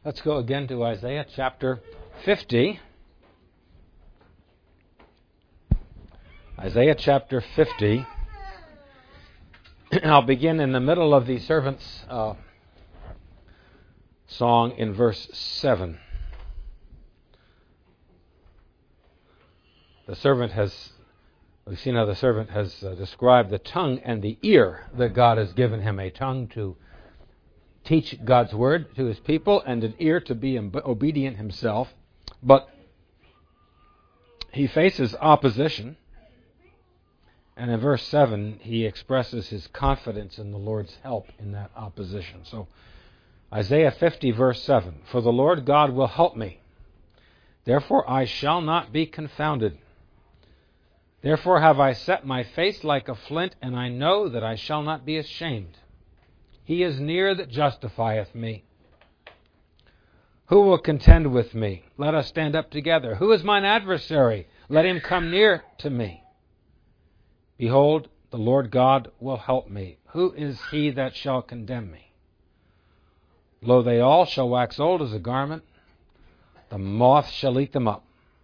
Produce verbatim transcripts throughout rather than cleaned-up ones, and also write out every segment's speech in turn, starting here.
Let's go again to Isaiah chapter fifty. Isaiah chapter fifty. I'll begin in the middle of the servant's uh, song in verse seven. The servant has, we've seen how the servant has uh, described the tongue and the ear that God has given him, a tongue to teach God's word to his people and an ear to be obedient himself. But he faces opposition. And in verse seven, he expresses his confidence in the Lord's help in that opposition. So, Isaiah fifty, verse seven, "For the Lord God will help me. Therefore I shall not be confounded. Therefore have I set my face like a flint, and I know that I shall not be ashamed. He is near that justifieth me. Who will contend with me? Let us stand up together. Who is mine adversary? Let him come near to me. Behold, the Lord God will help me. Who is he that shall condemn me? Lo, they all shall wax old as a garment. The moth shall eat them up.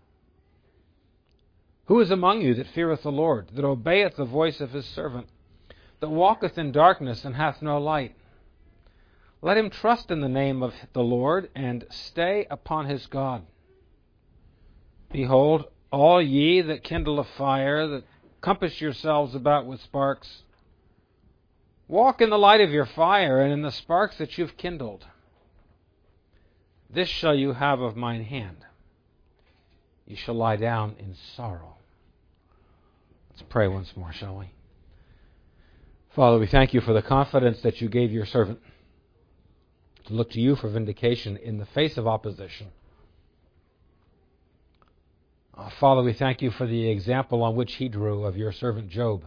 Who is among you that feareth the Lord, that obeyeth the voice of his servant, that walketh in darkness and hath no light? Let him trust in the name of the Lord, and stay upon his God. Behold, all ye that kindle a fire, that compass yourselves about with sparks, walk in the light of your fire, and in the sparks that you've kindled. This shall you have of mine hand. You shall lie down in sorrow." Let's pray once more, shall we? Father, we thank you for the confidence that you gave your servant to look to you for vindication in the face of opposition. Uh, Father, we thank you for the example on which he drew of your servant Job.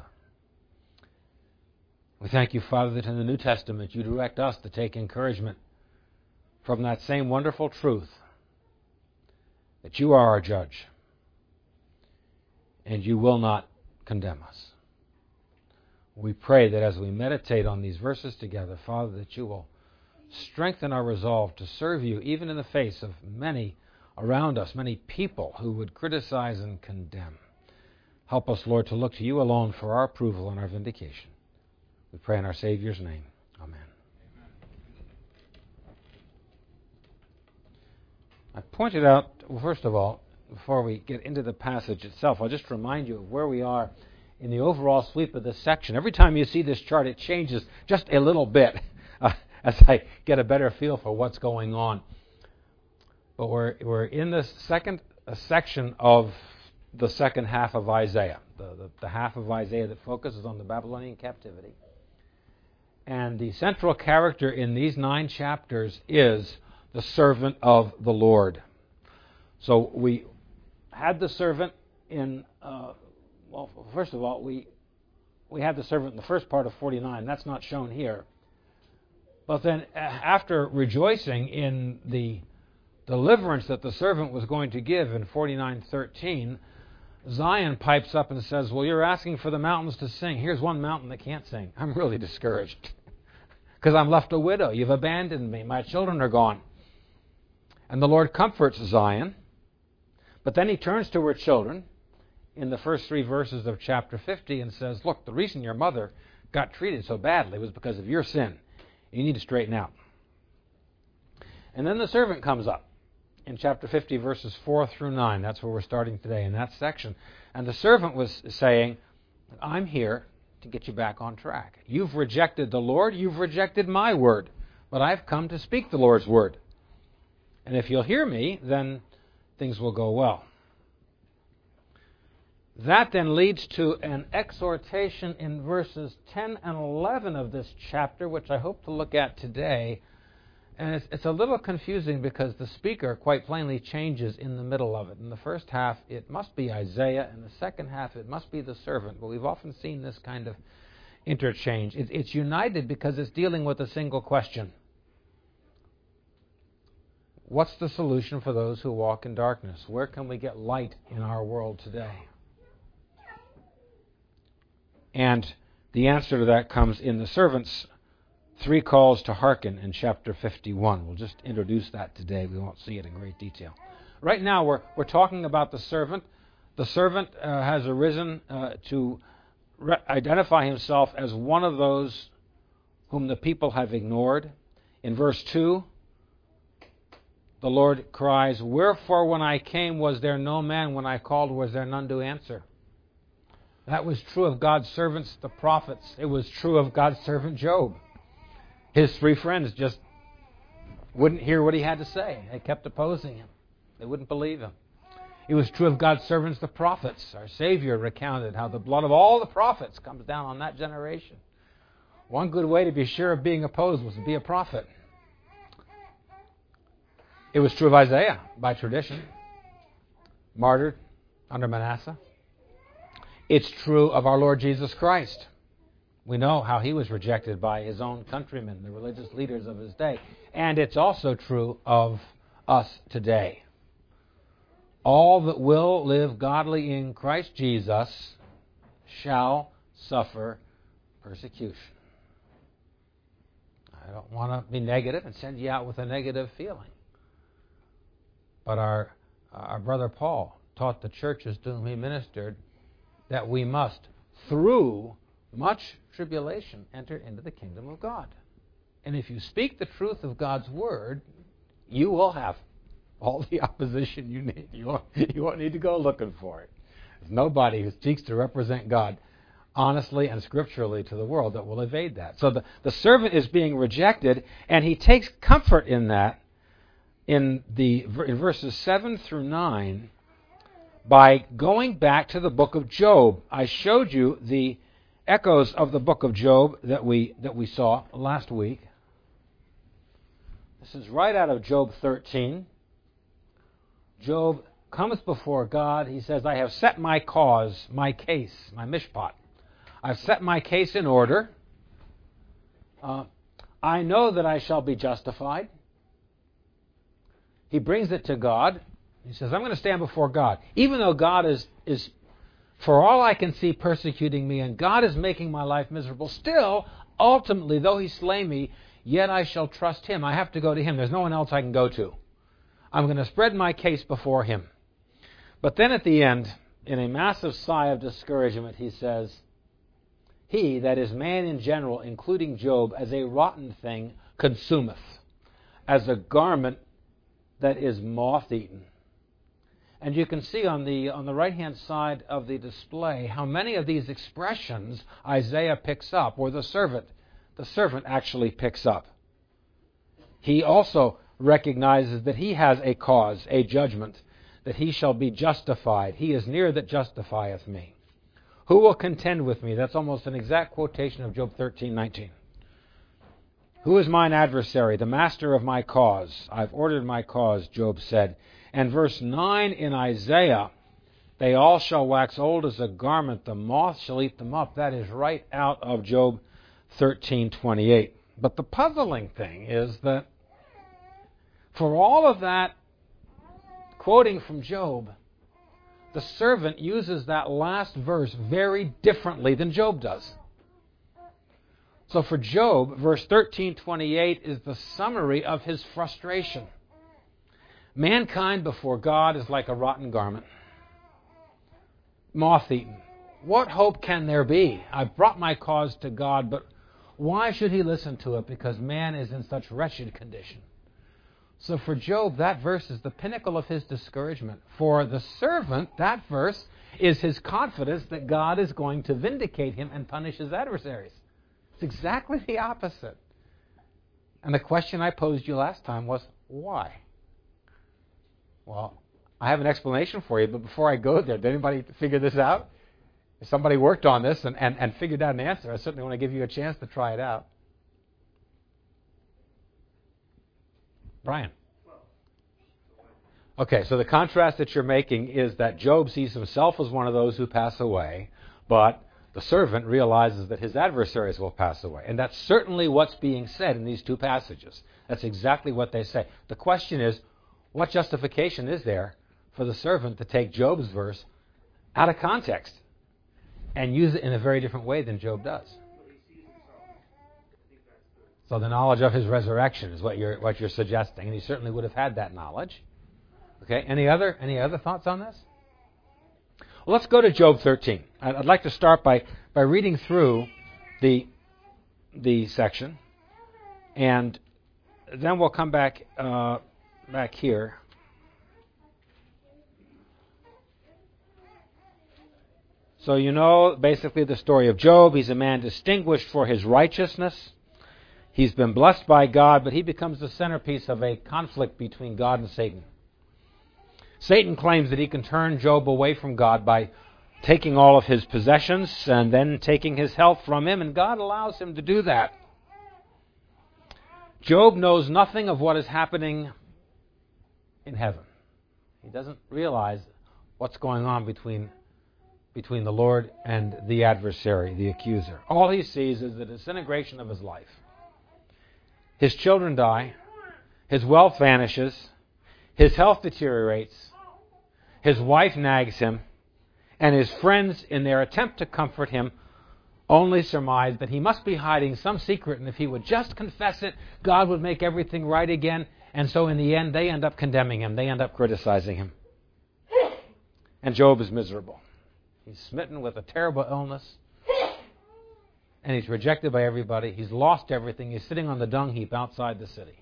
We thank you, Father, that in the New Testament you direct us to take encouragement from that same wonderful truth, that you are our judge and you will not condemn us. We pray that as we meditate on these verses together, Father, that you will strengthen our resolve to serve you even in the face of many around us, many people who would criticize and condemn. Help us, Lord, to look to you alone for our approval and our vindication. We pray in our Savior's name. Amen. I pointed out, well, first of all, before we get into the passage itself, I'll just remind you of where we are in the overall sweep of this section. Every time you see this chart, it changes just a little bit uh, as I get a better feel for what's going on. But we're we're in the second uh, section of the second half of Isaiah, the, the, the half of Isaiah that focuses on the Babylonian captivity. And the central character in these nine chapters is the servant of the Lord. So we had the servant in, uh, well, first of all, we we had the servant in the first part of forty-nine. That's not shown here. But then after rejoicing in the deliverance that the servant was going to give in forty-nine thirteen, Zion pipes up and says, well, you're asking for the mountains to sing. Here's one mountain that can't sing. I'm really discouraged because I'm left a widow. You've abandoned me. My children are gone. And the Lord comforts Zion. But then he turns to her children in the first three verses of chapter fifty and says, look, the reason your mother got treated so badly was because of your sin. You need to straighten out. And then the servant comes up in chapter fifty, verses four through nine. That's where we're starting today, in that section. And the servant was saying, I'm here to get you back on track. You've rejected the Lord. You've rejected my word. But I've come to speak the Lord's word. And if you'll hear me, then things will go well. That then leads to an exhortation in verses ten and eleven of this chapter, which I hope to look at today. And it's, it's a little confusing because the speaker quite plainly changes in the middle of it. In the first half, it must be Isaiah. In the second half, it must be the servant. But we've often seen this kind of interchange. It, it's united because it's dealing with a single question. What's the solution for those who walk in darkness? Where can we get light in our world today? And the answer to that comes in the servant's three calls to hearken in chapter fifty-one. We'll just introduce that today. We won't see it in great detail. Right now, we're we're talking about the servant. The servant uh, has arisen uh, to re- identify himself as one of those whom the people have ignored. In verse two, the Lord cries, "Wherefore when I came was there no man, when I called was there none to answer?" That was true of God's servants, the prophets. It was true of God's servant Job. His three friends just wouldn't hear what he had to say. They kept opposing him. They wouldn't believe him. It was true of God's servants, the prophets. Our Savior recounted how the blood of all the prophets comes down on that generation. One good way to be sure of being opposed was to be a prophet. It was true of Isaiah by tradition, martyred under Manasseh. It's true of our Lord Jesus Christ. We know how he was rejected by his own countrymen, the religious leaders of his day. And it's also true of us today. All that will live godly in Christ Jesus shall suffer persecution. I don't want to be negative and send you out with a negative feeling. But our, our brother Paul taught the churches to whom he ministered that we must, through much tribulation, enter into the kingdom of God. And if you speak the truth of God's word, you will have all the opposition you need. You won't, you won't need to go looking for it. There's nobody who seeks to represent God honestly and scripturally to the world that will evade that. So the, the servant is being rejected, and he takes comfort in that in the in verses seven through nine by going back to the book of Job. I showed you the echoes of the book of Job that we that we saw last week. This is right out of Job thirteen. Job comes before God. He says, "I have set my cause, my case, my mishpat. I've set my case in order. Uh, I know that I shall be justified." He brings it to God. He says, "I'm going to stand before God. Even though God is, is, for all I can see, persecuting me, and God is making my life miserable, still, ultimately, though he slay me, yet I shall trust him." I have to go to him. There's no one else I can go to. I'm going to spread my case before him. But then at the end, in a massive sigh of discouragement, he says, "He, that is man in general, including Job, as a rotten thing consumeth, as a garment that is moth-eaten." And you can see on the on the right-hand side of the display how many of these expressions Isaiah picks up, or the servant, the servant actually picks up. He also recognizes that he has a cause, a judgment, that he shall be justified. "He is near that justifieth me. Who will contend with me?" That's almost an exact quotation of Job thirteen nineteen. "Who is mine adversary? The master of my cause. I've ordered my cause," Job said. And verse nine in Isaiah, "They all shall wax old as a garment. The moth shall eat them up." That is right out of Job thirteen twenty-eight. But the puzzling thing is that for all of that quoting from Job, the servant uses that last verse very differently than Job does. So for Job, verse thirteen twenty-eight is the summary of his frustration. Mankind before God is like a rotten garment, moth-eaten. What hope can there be? I've brought my cause to God, but why should he listen to it? Because man is in such wretched condition. So for Job, that verse is the pinnacle of his discouragement. For the servant, that verse is his confidence that God is going to vindicate him and punish his adversaries. It's exactly the opposite. And the question I posed you last time was, why? Well, I have an explanation for you, but before I go there, did anybody figure this out? If somebody worked on this and, and, and figured out an answer, I certainly want to give you a chance to try it out. Brian. Okay, so the contrast that you're making is that Job sees himself as one of those who pass away, but the servant realizes that his adversaries will pass away. And that's certainly what's being said in these two passages. That's exactly what they say. The question is, what justification is there for the servant to take Job's verse out of context and use it in a very different way than Job does? So the knowledge of his resurrection is what you're what you're suggesting, and he certainly would have had that knowledge. Okay. Any other any other thoughts on this? Well, let's go to Job thirteen. I'd, I'd like to start by, by reading through the the section, and then we'll come back uh, back here. So you know basically the story of Job. He's a man distinguished for his righteousness. He's been blessed by God, but he becomes the centerpiece of a conflict between God and Satan. Satan claims that he can turn Job away from God by taking all of his possessions and then taking his health from him, and God allows him to do that. Job knows nothing of what is happening in heaven. He doesn't realize what's going on between, between the Lord and the adversary, the accuser. All he sees is the disintegration of his life. His children die, his wealth vanishes, his health deteriorates, his wife nags him, and his friends, in their attempt to comfort him, only surmise that he must be hiding some secret, and if he would just confess it, God would make everything right again. And so in the end, they end up condemning him. They end up criticizing him. And Job is miserable. He's smitten with a terrible illness, and he's rejected by everybody. He's lost everything. He's sitting on the dung heap outside the city.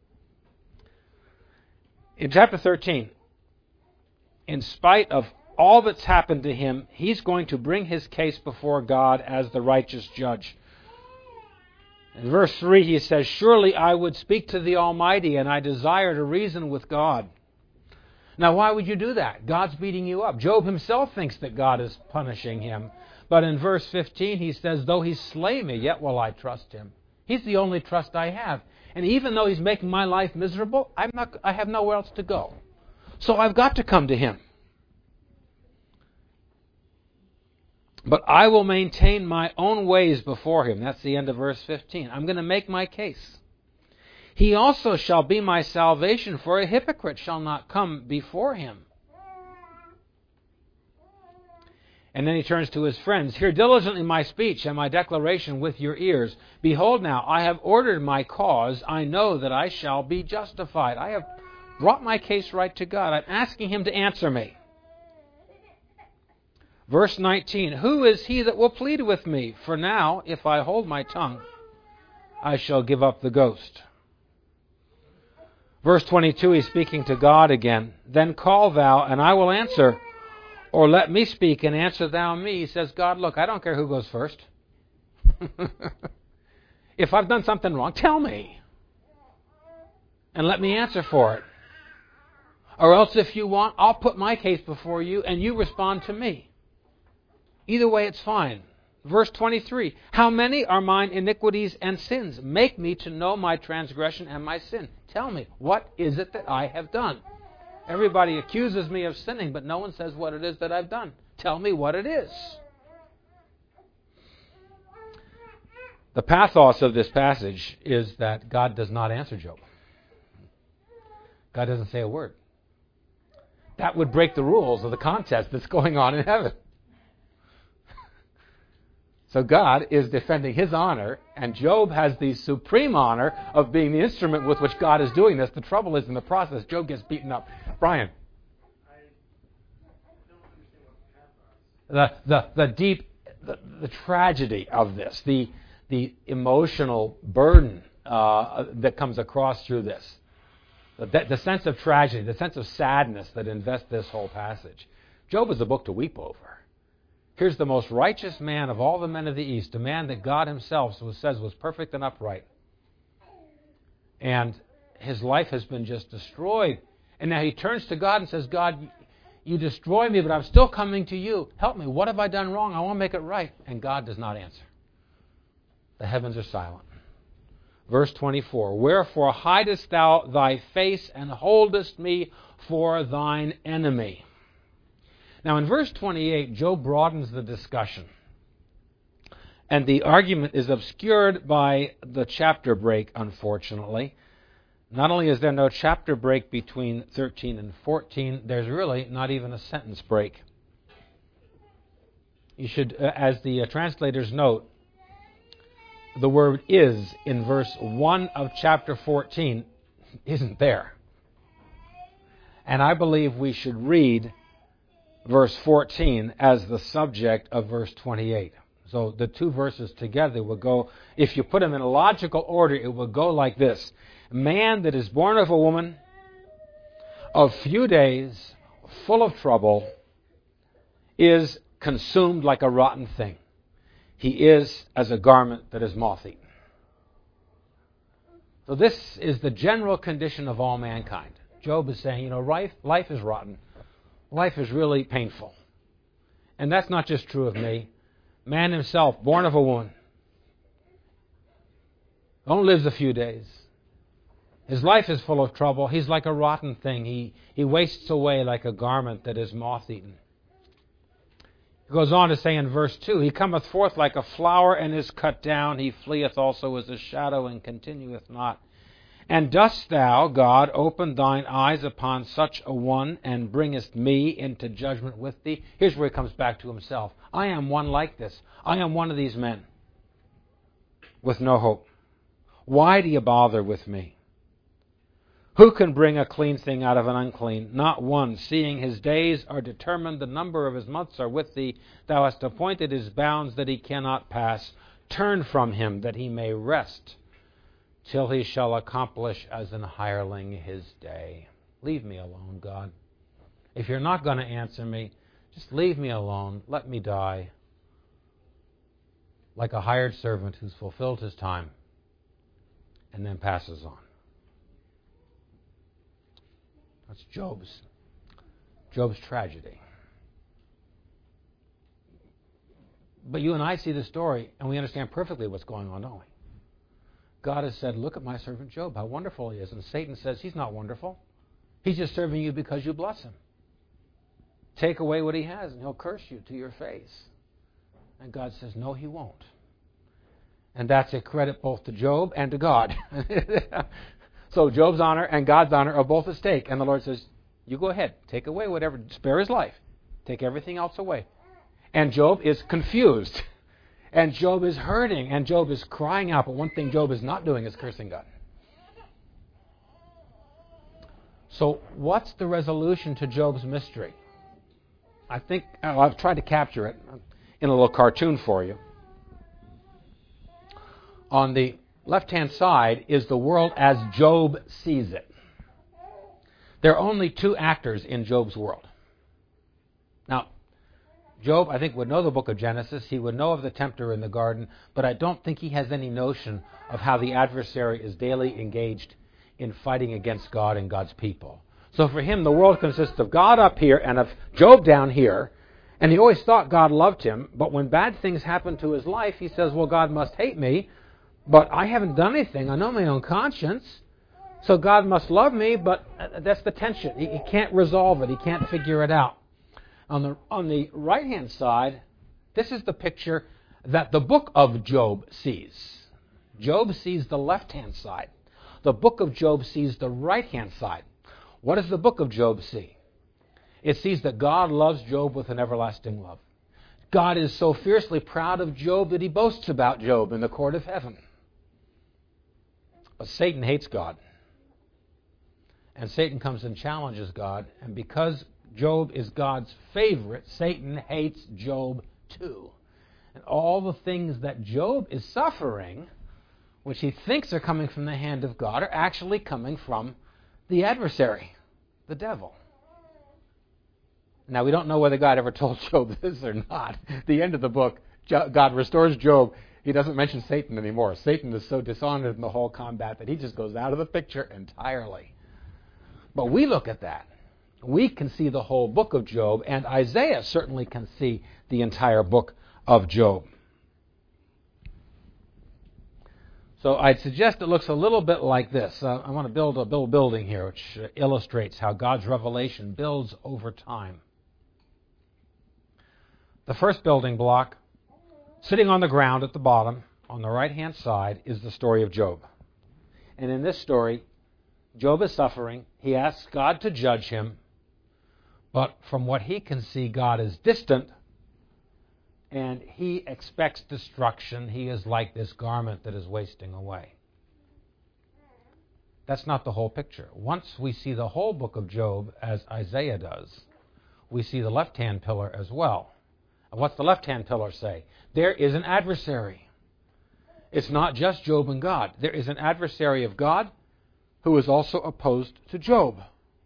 In chapter thirteen, in spite of all that's happened to him, he's going to bring his case before God as the righteous judge. In verse three, he says, "Surely I would speak to the Almighty, and I desire to reason with God." Now, why would you do that? God's beating you up. Job himself thinks that God is punishing him. But in verse fifteen, he says, "Though he slay me, yet will I trust him." He's the only trust I have. And even though he's making my life miserable, I'm not, I have nowhere else to go. So I've got to come to him. "But I will maintain my own ways before him." That's the end of verse fifteen. I'm going to make my case. "He also shall be my salvation, for a hypocrite shall not come before him." And then he turns to his friends. "Hear diligently my speech and my declaration with your ears. Behold now, I have ordered my cause. I know that I shall be justified." I have brought my case right to God. I'm asking him to answer me. Verse nineteen, "Who is he that will plead with me? For now, if I hold my tongue, I shall give up the ghost." Verse twenty-two, he's speaking to God again. "Then call thou, and I will answer. Or let me speak, and answer thou me." He says, "God, look, I don't care who goes first. If I've done something wrong, tell me. And let me answer for it. Or else, if you want, I'll put my case before you, and you respond to me. Either way, it's fine." Verse twenty-three, "How many are mine iniquities and sins? Make me to know my transgression and my sin. Tell me, what is it that I have done?" Everybody accuses me of sinning, but no one says what it is that I've done. Tell me what it is. The pathos of this passage is that God does not answer Job. God doesn't say a word. That would break the rules of the contest that's going on in heaven. So God is defending his honor, and Job has the supreme honor of being the instrument with which God is doing this. The trouble is, in the process, Job gets beaten up. Brian. The the the deep the, the tragedy of this, the the emotional burden uh, that comes across through this, the, the sense of tragedy, the sense of sadness that invests this whole passage. Job is a book to weep over. Here's the most righteous man of all the men of the East, a man that God himself says was perfect and upright. And his life has been just destroyed. And now he turns to God and says, "God, you destroy me, but I'm still coming to you. Help me. What have I done wrong? I want to make it right." And God does not answer. The heavens are silent. Verse twenty-four, "Wherefore hidest thou thy face and holdest me for thine enemy?" Now in verse twenty-eight, Job broadens the discussion. And the argument is obscured by the chapter break, unfortunately. Not only is there no chapter break between thirteen and fourteen, there's really not even a sentence break. You should, uh, as the uh, translators note, the word is in verse one of chapter fourteen isn't there. And I believe we should read verse fourteen as the subject of verse twenty-eight. So the two verses together will go, if you put them in a logical order, it will go like this. Man that is born of a woman, of few days, full of trouble, is consumed like a rotten thing. He is as a garment that is moth-eaten. So this is the general condition of all mankind. Job is saying, you know, life, life is rotten. Life is really painful. And that's not just true of me. Man himself, born of a woman, only lives a few days. His life is full of trouble. He's like a rotten thing. He, he wastes away like a garment that is moth-eaten. He goes on to say in verse two, He cometh forth like a flower and is cut down. He fleeth also as a shadow and continueth not. And dost thou, God, open thine eyes upon such a one, and bringest me into judgment with thee? Here's where he comes back to himself. I am one like this. I am one of these men with no hope. Why do you bother with me? Who can bring a clean thing out of an unclean? Not one, seeing his days are determined, the number of his months are with thee. Thou hast appointed his bounds that he cannot pass. Turn from him that he may rest, till he shall accomplish as an hireling his day. Leave me alone, God. If you're not going to answer me, just leave me alone. Let me die like a hired servant who's fulfilled his time and then passes on. That's Job's, Job's tragedy. But you and I see the story, and we understand perfectly what's going on, don't we? God has said, look at my servant Job, how wonderful he is. And Satan says, he's not wonderful. He's just serving you because you bless him. Take away what he has, and he'll curse you to your face. And God says, no, he won't. And that's a credit both to Job and to God. So Job's honor and God's honor are both at stake. And the Lord says, you go ahead, take away whatever, spare his life. Take everything else away. And Job is confused. And Job is hurting, and Job is crying out. But one thing Job is not doing is cursing God. So what's the resolution to Job's mystery? I think oh, I've tried to capture it in a little cartoon for you. On the left-hand side is the world as Job sees it. There are only two actors in Job's world. Now, Job, I think, would know the book of Genesis. He would know of the tempter in the garden, but I don't think he has any notion of how the adversary is daily engaged in fighting against God and God's people. So for him, the world consists of God up here and of Job down here, and he always thought God loved him, but when bad things happen to his life, he says, well, God must hate me, but I haven't done anything. I know my own conscience, so God must love me, but that's the tension. He, he can't resolve it. He can't figure it out. On the on the right-hand side, this is the picture that the book of Job sees. Job sees the left-hand side. The book of Job sees the right-hand side. What does the book of Job see? It sees that God loves Job with an everlasting love. God is so fiercely proud of Job that he boasts about Job in the court of heaven. But Satan hates God. And Satan comes and challenges God, and because Job is God's favorite, Satan hates Job too. And all the things that Job is suffering, which he thinks are coming from the hand of God, are actually coming from the adversary, the devil. Now, we don't know whether God ever told Job this or not. At the end of the book, God restores Job. He doesn't mention Satan anymore. Satan is so dishonored in the whole combat that he just goes out of the picture entirely. But we look at that. We can see the whole book of Job, and Isaiah certainly can see the entire book of Job. So I'd suggest it looks a little bit like this. Uh, I want to build a build building here, which uh, illustrates how God's revelation builds over time. The first building block, sitting on the ground at the bottom, on the right-hand side, is the story of Job. And in this story, Job is suffering. He asks God to judge him. But from what he can see, God is distant, and he expects destruction. He is like this garment that is wasting away. That's not the whole picture. Once we see the whole book of Job, as Isaiah does, we see the left-hand pillar as well. And what's the left-hand pillar say? There is an adversary. It's not just Job and God. There is an adversary of God who is also opposed to Job.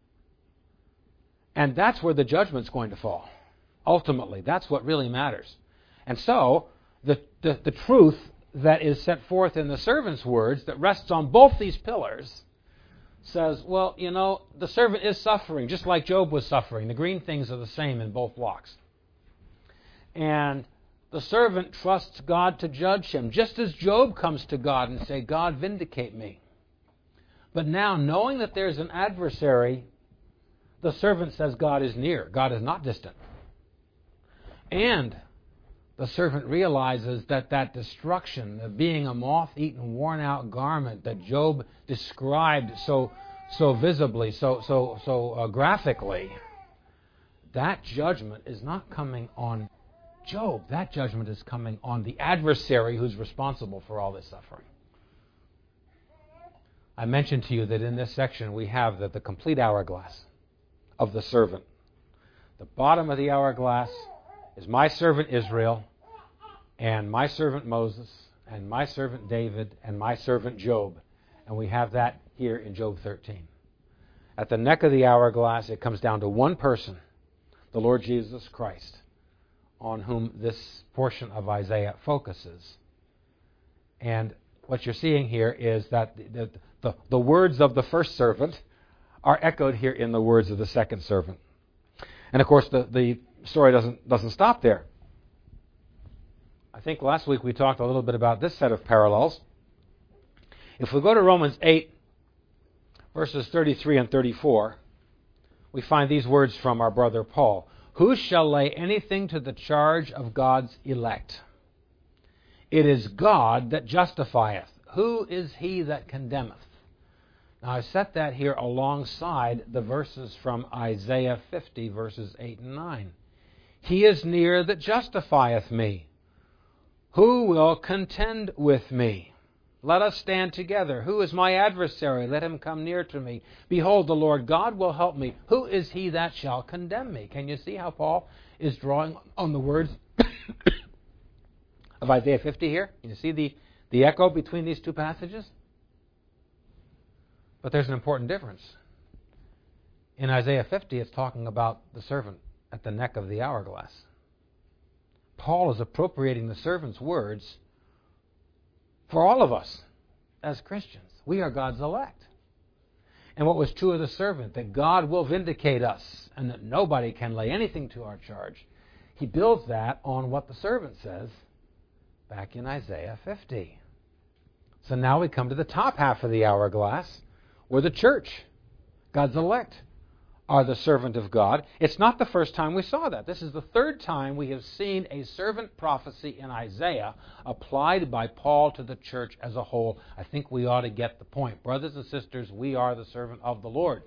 And that's where the judgment's going to fall. Ultimately, that's what really matters. And so, the, the, the truth that is set forth in the servant's words that rests on both these pillars says, well, you know, the servant is suffering, just like Job was suffering. The green things are the same in both blocks. And the servant trusts God to judge him, just as Job comes to God and say, God, vindicate me. But now, knowing that there's an adversary, the servant says God is near. God is not distant. And the servant realizes that that destruction, of being a moth-eaten, worn-out garment that Job described so so visibly, so so so uh, graphically, that judgment is not coming on Job. That judgment is coming on the adversary who's responsible for all this suffering. I mentioned to you that in this section we have the, the complete hourglass of the servant. The bottom of the hourglass is my servant Israel, and my servant Moses, and my servant David, and my servant Job. And we have that here in Job thirteen. At the neck of the hourglass, it comes down to one person, the Lord Jesus Christ, on whom this portion of Isaiah focuses. And what you're seeing here is that the, the, the words of the first servant are echoed here in the words of the second servant. And of course, the, the story doesn't doesn't stop there. I think last week we talked a little bit about this set of parallels. If we go to Romans eight, verses thirty-three and thirty-four, we find these words from our brother Paul. Who shall lay anything to the charge of God's elect? It is God that justifieth. Who is he that condemneth? Now, I set that here alongside the verses from Isaiah fifty, verses eight and nine. He is near that justifieth me. Who will contend with me? Let us stand together. Who is my adversary? Let him come near to me. Behold, the Lord God will help me. Who is he that shall condemn me? Can you see how Paul is drawing on the words of Isaiah fifty here? Can you see the, the echo between these two passages? But there's an important difference. In Isaiah fifty, it's talking about the servant at the neck of the hourglass. Paul is appropriating the servant's words for all of us as Christians. We are God's elect. And what was true of the servant, that God will vindicate us and that nobody can lay anything to our charge, he builds that on what the servant says back in Isaiah fifty. So now we come to the top half of the hourglass, where the church, God's elect, are the servant of God. It's not the first time we saw that. This is the third time we have seen a servant prophecy in Isaiah applied by Paul to the church as a whole. I think we ought to get the point. Brothers and sisters, we are the servant of the Lord.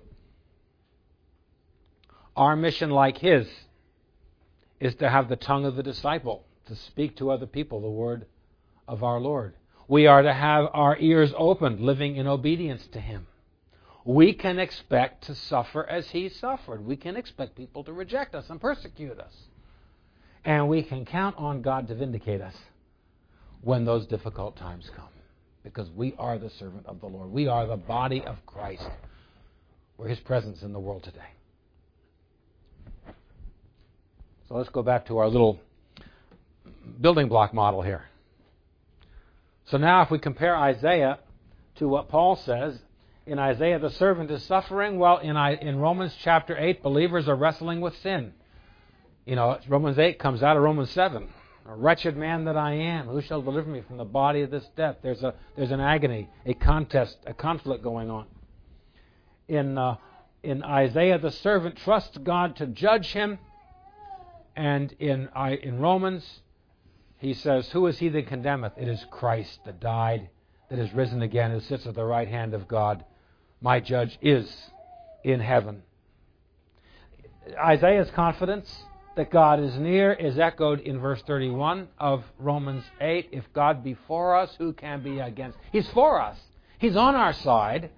Our mission, like his, is to have the tongue of the disciple, to speak to other people the word of our Lord. We are to have our ears opened, living in obedience to him. We can expect to suffer as he suffered. We can expect people to reject us and persecute us. And we can count on God to vindicate us when those difficult times come. Because we are the servant of the Lord. We are the body of Christ. We're his presence in the world today. So let's go back to our little building block model here. So now if we compare Isaiah to what Paul says, in Isaiah, the servant is suffering. Well, in, in Romans chapter eight, believers are wrestling with sin. You know, Romans eight comes out of Romans seven. A wretched man that I am, who shall deliver me from the body of this death? There's a there's an agony, a contest, a conflict going on. In uh, in Isaiah, the servant trusts God to judge him, and in I, in Romans, he says, "Who is he that condemneth? It is Christ that died, that is risen again, who sits at the right hand of God. My judge is in heaven." Isaiah's confidence that God is near is echoed in verse thirty-one of Romans eight. If God be for us, who can be against? He's for us. He's on our side.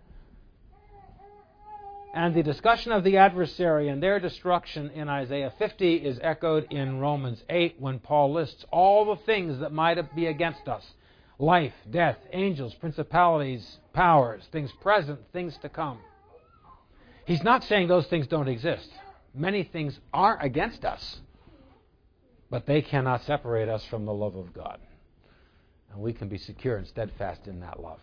And the discussion of the adversary and their destruction in Isaiah fifty is echoed in Romans eight when Paul lists all the things that might be against us. Life, death, angels, principalities, powers, things present, things to come. He's not saying those things don't exist. Many things are against us, but they cannot separate us from the love of God. And we can be secure and steadfast in that love.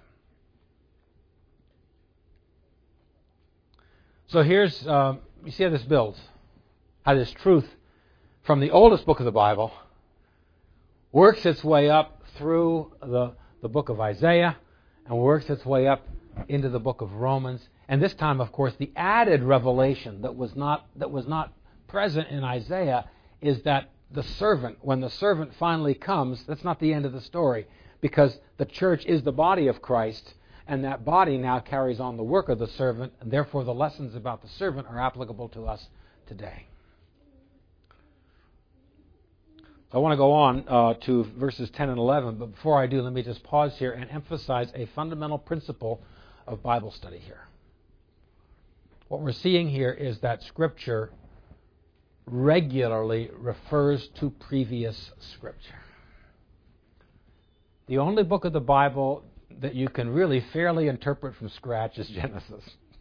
So here's, um, you see how this builds. How this truth from the oldest book of the Bible works its way up through the, the book of Isaiah and works its way up into the book of Romans. And this time, of course, the added revelation that was not that was not present in Isaiah is that the servant, when the servant finally comes, that's not the end of the story, because the church is the body of Christ, and that body now carries on the work of the servant, and therefore the lessons about the servant are applicable to us today. I want to go on uh, to verses ten and eleven, but before I do, let me just pause here and emphasize a fundamental principle of Bible study here. What we're seeing here is that Scripture regularly refers to previous Scripture. The only book of the Bible that you can really fairly interpret from scratch is Genesis.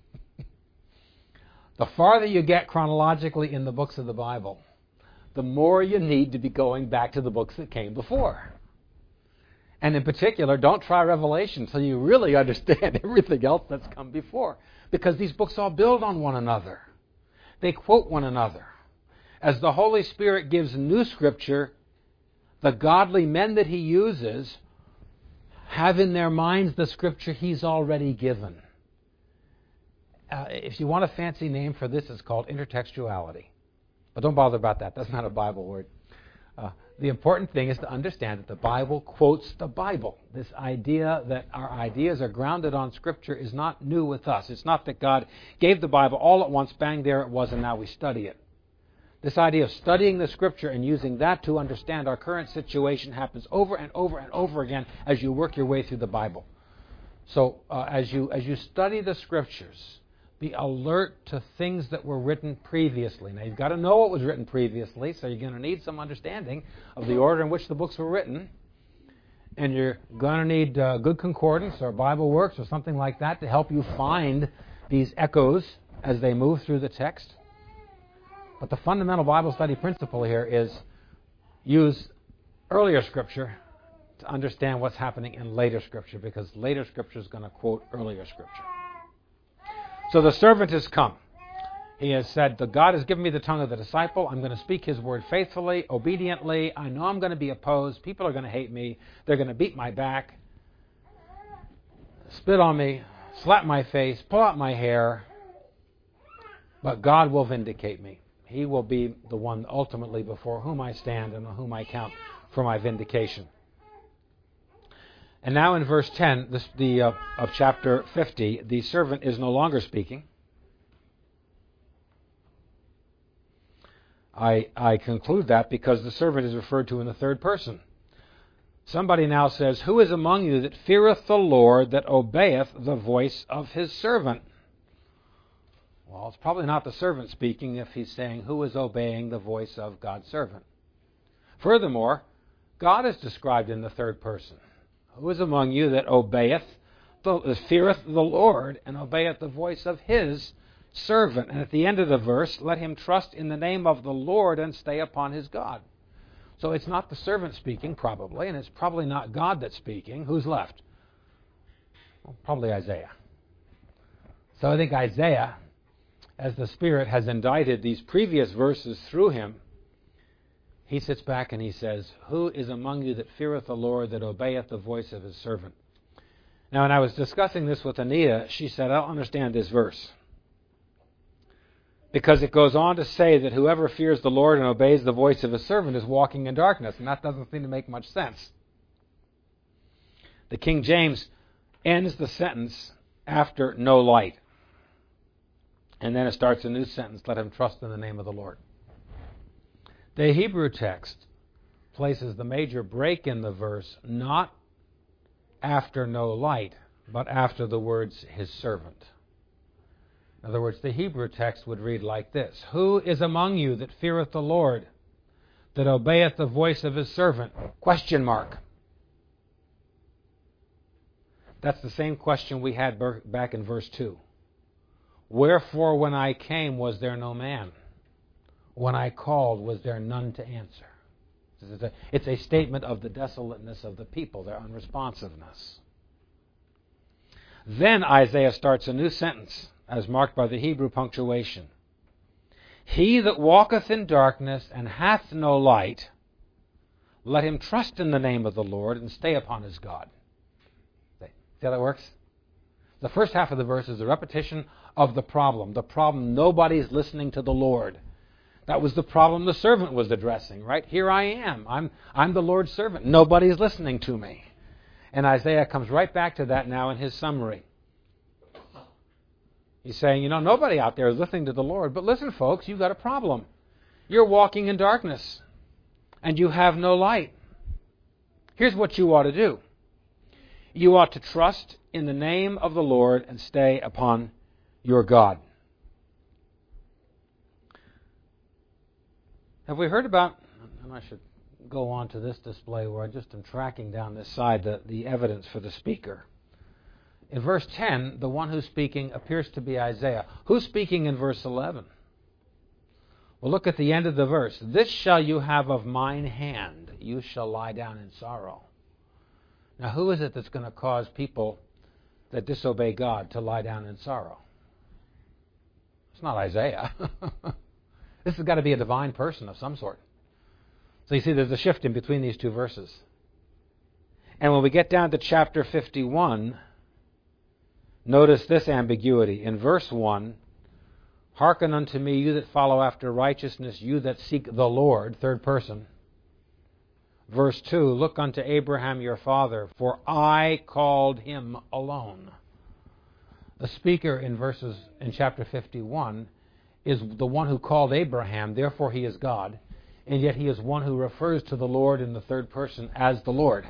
The farther you get chronologically in the books of the Bible, the more you need to be going back to the books that came before. And in particular, don't try Revelation until you really understand everything else that's come before. Because these books all build on one another. They quote one another. As the Holy Spirit gives new Scripture, the godly men that He uses have in their minds the Scripture He's already given. Uh, if you want a fancy name for this, it's called intertextuality. But don't bother about that. That's not a Bible word. Uh, the important thing is to understand that the Bible quotes the Bible. This idea that our ideas are grounded on Scripture is not new with us. It's not that God gave the Bible all at once, bang, there it was, and now we study it. This idea of studying the Scripture and using that to understand our current situation happens over and over and over again as you work your way through the Bible. So uh, as you as you study the Scriptures, be alert to things that were written previously. Now, you've got to know what was written previously, so you're going to need some understanding of the order in which the books were written. And you're going to need uh, good concordance or Bible Works or something like that to help you find these echoes as they move through the text. But the fundamental Bible study principle here is use earlier Scripture to understand what's happening in later Scripture, because later Scripture is going to quote earlier Scripture. So the servant has come. He has said, the God has given me the tongue of the disciple. I'm going to speak His word faithfully, obediently. I know I'm going to be opposed. People are going to hate me. They're going to beat my back, spit on me, slap my face, pull out my hair. But God will vindicate me. He will be the one ultimately before whom I stand and on whom I count for my vindication. And now in verse ten this, the, uh, of chapter fifty, the servant is no longer speaking. I, I conclude that because the servant is referred to in the third person. Somebody now says, who is among you that feareth the Lord, that obeyeth the voice of His servant? Well, it's probably not the servant speaking if he's saying, who is obeying the voice of God's servant? Furthermore, God is described in the third person. Who is among you that obeyeth, the, feareth the Lord, and obeyeth the voice of His servant? And at the end of the verse, let him trust in the name of the Lord and stay upon his God. So it's not the servant speaking, probably, and it's probably not God that's speaking. Who's left? Well, probably Isaiah. So I think Isaiah, as the Spirit has indicted these previous verses through him, he sits back and he says, who is among you that feareth the Lord, that obeyeth the voice of His servant? Now, when I was discussing this with Anita, she said, I don't understand this verse. Because it goes on to say that whoever fears the Lord and obeys the voice of His servant is walking in darkness, and that doesn't seem to make much sense. The King James ends the sentence after no light. And then it starts a new sentence, let him trust in the name of the Lord. The Hebrew text places the major break in the verse not after no light, but after the words his servant. In other words, the Hebrew text would read like this: Who is among you that feareth the Lord, that obeyeth the voice of his servant? Question mark. That's the same question we had back in verse two. Wherefore when I came was there no man? When I called was there none to answer? It's a, it's a statement of the desolateness of the people, their unresponsiveness. Then Isaiah starts a new sentence, as marked by the Hebrew punctuation. He that walketh in darkness and hath no light, let him trust in the name of the Lord and stay upon his God. See how that works? The first half of the verse is a repetition of the problem. The problem, nobody's listening to the Lord. That was the problem the servant was addressing, right? Here I am. I'm, I'm the Lord's servant. Nobody's listening to me. And Isaiah comes right back to that now in his summary. He's saying, you know, nobody out there is listening to the Lord. But listen, folks, you've got a problem. You're walking in darkness, and you have no light. Here's what you ought to do. You ought to trust in the name of the Lord and stay upon your God. Have we heard about, and I should go on to this display where I just am tracking down this side, the, the evidence for the speaker. In verse ten, the one who's speaking appears to be Isaiah. Who's speaking in verse eleven? Well, look at the end of the verse. This shall you have of mine hand. You shall lie down in sorrow. Now, who is it that's going to cause people that disobey God to lie down in sorrow? It's not Isaiah. This has got to be a divine person of some sort. So you see there's a shift in between these two verses. And when we get down to chapter fifty-one, notice this ambiguity. In verse one, hearken unto me, you that follow after righteousness, you that seek the Lord, third person. Verse two, look unto Abraham your father, for I called him alone. The speaker in verses in chapter fifty-one is the one who called Abraham, therefore he is God, and yet he is one who refers to the Lord in the third person as the Lord.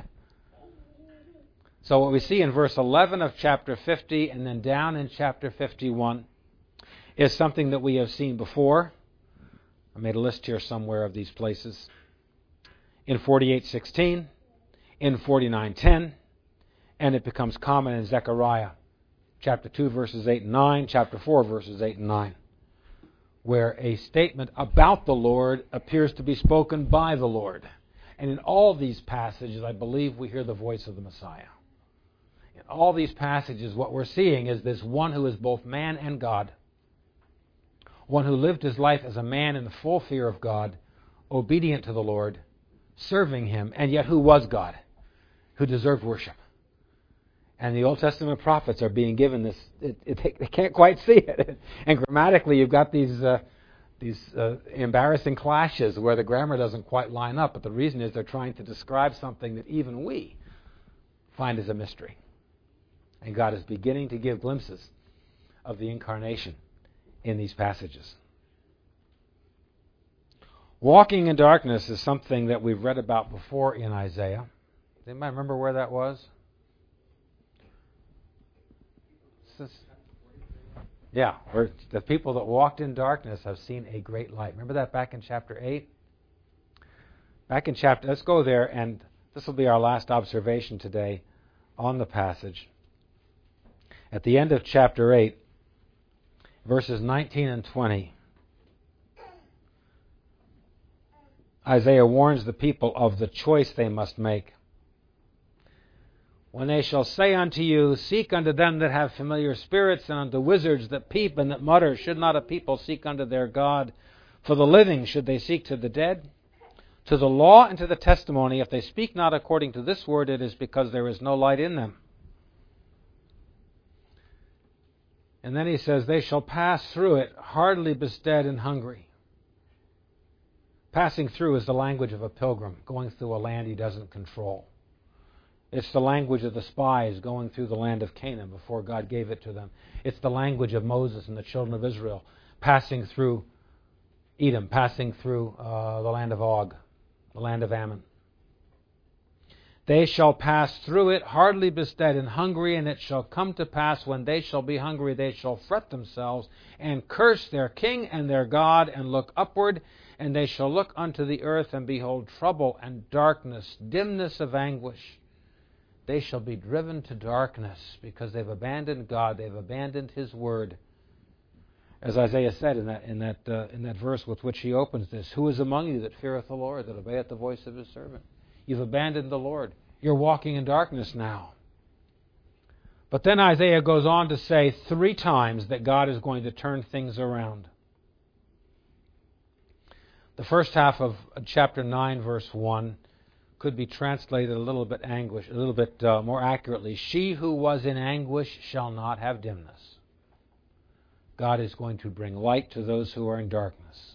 So what we see in verse eleven of chapter fifty and then down in chapter fifty-one is something that we have seen before. I made a list here somewhere of these places. In forty-eight sixteen, in forty-nine ten, and it becomes common in Zechariah chapter two verses eight and nine, chapter four verses eight and nine, where a statement about the Lord appears to be spoken by the Lord. And in all these passages, I believe we hear the voice of the Messiah. In all these passages, what we're seeing is this one who is both man and God, one who lived his life as a man in the full fear of God, obedient to the Lord, serving him, and yet who was God, who deserved worship. And the Old Testament prophets are being given this. It, it, they can't quite see it. And grammatically, you've got these uh, these uh, embarrassing clashes where the grammar doesn't quite line up. But the reason is they're trying to describe something that even we find as a mystery. And God is beginning to give glimpses of the incarnation in these passages. Walking in darkness is something that we've read about before in Isaiah. Does anybody remember where that was? Yeah, where the people that walked in darkness have seen a great light. Remember that back in chapter eight? Back in chapter, let's go there, and this will be our last observation today on the passage. At the end of chapter eight, verses nineteen and twenty, Isaiah warns the people of the choice they must make. When they shall say unto you, seek unto them that have familiar spirits, and unto wizards that peep and that mutter, should not a people seek unto their God? For the living should they seek to the dead? To the law and to the testimony, if they speak not according to this word, it is because there is no light in them. And then he says, they shall pass through it, hardly bestead and hungry. Passing through is the language of a pilgrim, going through a land he doesn't control. It's the language of the spies going through the land of Canaan before God gave it to them. It's the language of Moses and the children of Israel passing through Edom, passing through uh, the land of Og, the land of Ammon. They shall pass through it, hardly bestead and hungry, and it shall come to pass, when they shall be hungry, they shall fret themselves, and curse their king and their God, and look upward, and they shall look unto the earth, and behold trouble and darkness, dimness of anguish. They shall be driven to darkness, because they've abandoned God, they've abandoned His word. As Isaiah said in that in that uh, in that verse with which he opens this, who is among you that feareth the Lord, that obeyeth the voice of His servant? You've abandoned the Lord. You're walking in darkness now. But then Isaiah goes on to say three times that God is going to turn things around. The first half of chapter nine, verse one, could be translated a little bit anguish, a little bit uh, more accurately. She who was in anguish shall not have dimness. God is going to bring light to those who are in darkness.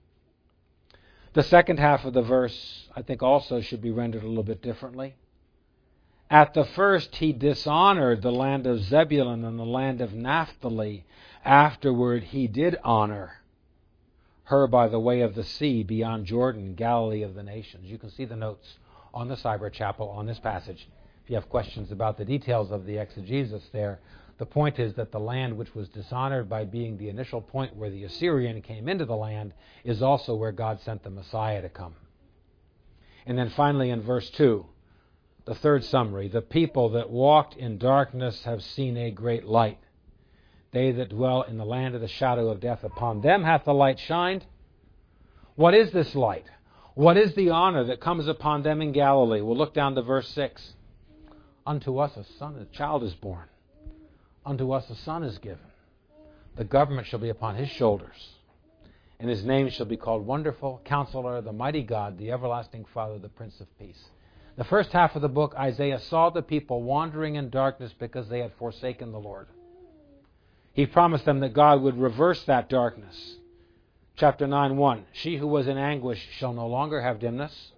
The second half of the verse, I think, also should be rendered a little bit differently. At the first he dishonored the land of Zebulun and the land of Naphtali. Afterward he did honor her by the way of the sea beyond Jordan, Galilee of the nations. You can see the notes on the Cyber Chapel on this passage. If you have questions about the details of the exegesis there, the point is that the land which was dishonored by being the initial point where the Assyrian came into the land is also where God sent the Messiah to come. And then finally in verse two, the third summary, the people that walked in darkness have seen a great light. They that dwell in the land of the shadow of death, upon them hath the light shined. What is this light? What is the honor that comes upon them in Galilee? We'll look down to verse six. Unto us a son, a child is born. Unto us a son is given. The government shall be upon His shoulders. And His name shall be called Wonderful, Counselor, the Mighty God, the Everlasting Father, the Prince of Peace. The first half of the book, Isaiah saw the people wandering in darkness because they had forsaken the Lord. He promised them that God would reverse that darkness. Chapter nine, one. She who was in anguish shall no longer have dimness.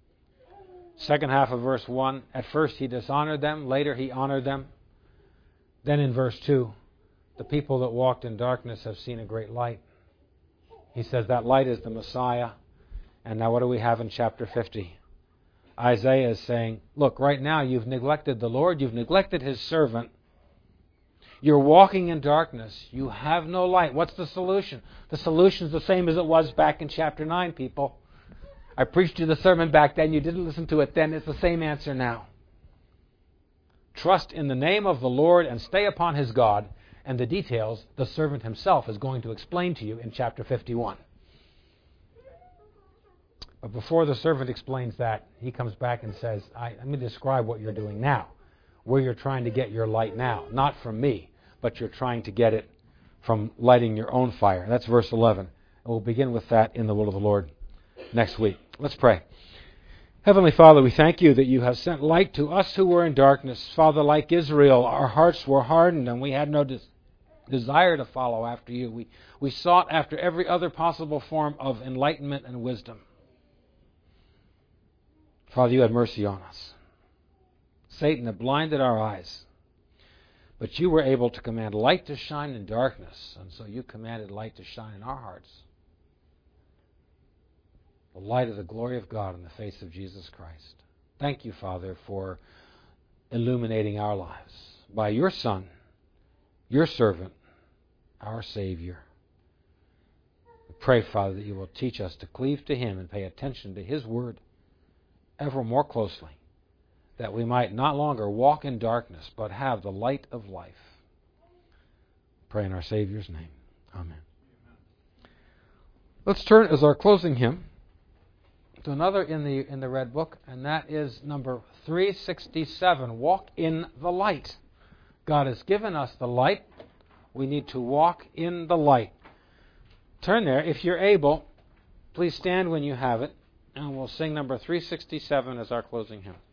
Second half of verse one. At first He dishonored them. Later He honored them. Then in verse two, the people that walked in darkness have seen a great light. He says that light is the Messiah. And now what do we have in chapter fifty? Isaiah is saying, look, right now you've neglected the Lord. You've neglected His servant. You're walking in darkness. You have no light. What's the solution? The solution is the same as it was back in chapter nine, people. I preached you the sermon back then. You didn't listen to it then. It's the same answer now. Trust in the name of the Lord and stay upon His God. And the details the servant himself is going to explain to you in chapter fifty-one. But before the servant explains that, he comes back and says, I, let me describe what you're doing now. Where you're trying to get your light now. Not from me, but you're trying to get it from lighting your own fire. That's verse eleven. And we'll begin with that in the will of the Lord next week. Let's pray. Heavenly Father, we thank You that You have sent light to us who were in darkness. Father, like Israel, our hearts were hardened and we had no des- desire to follow after You. We, we sought after every other possible form of enlightenment and wisdom. Father, You had mercy on us. Satan had blinded our eyes. But You were able to command light to shine in darkness, and so You commanded light to shine in our hearts. The light of the glory of God in the face of Jesus Christ. Thank You, Father, for illuminating our lives by Your Son, Your servant, our Savior. We pray, Father, that You will teach us to cleave to Him and pay attention to His word ever more closely, that we might not longer walk in darkness, but have the light of life. Pray in our Savior's name. Amen. Let's turn as our closing hymn to another in the in the Red Book, and that is number three sixty-seven, Walk in the Light. God has given us the light. We need to walk in the light. Turn there. If you're able, please stand when you have it, and we'll sing number three sixty-seven as our closing hymn.